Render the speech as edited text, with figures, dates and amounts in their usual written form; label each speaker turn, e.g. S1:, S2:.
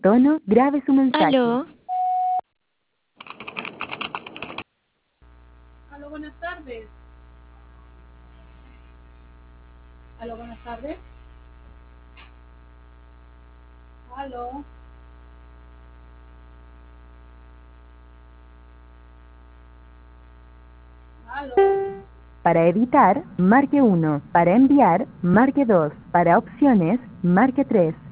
S1: tono, grabe su mensaje.
S2: Aló,
S3: Aló, buenas tardes. Aló, buenas tardes. Aló. Aló.
S1: Para editar, marque 1. Para enviar, marque 2. Para opciones, marque 3.